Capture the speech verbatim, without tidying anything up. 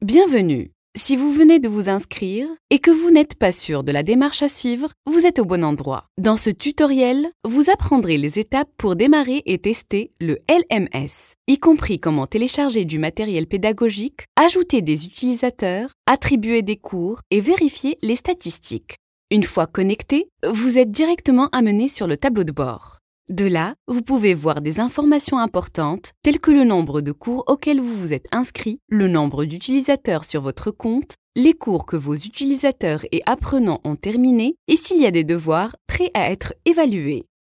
Bienvenue! Si vous venez de vous inscrire et que vous n'êtes pas sûr de la démarche à suivre, vous êtes au bon endroit. Dans ce tutoriel, vous apprendrez les étapes pour démarrer et tester le L M S, y compris comment télécharger du matériel pédagogique, ajouter des utilisateurs, attribuer des cours et vérifier les statistiques. Une fois connecté, vous êtes directement amené sur le tableau de bord. De là, vous pouvez voir des informations importantes telles que le nombre de cours auxquels vous vous êtes inscrit, le nombre d'utilisateurs sur votre compte, les cours que vos utilisateurs et apprenants ont terminés et s'il y a des devoirs prêts à être évalués.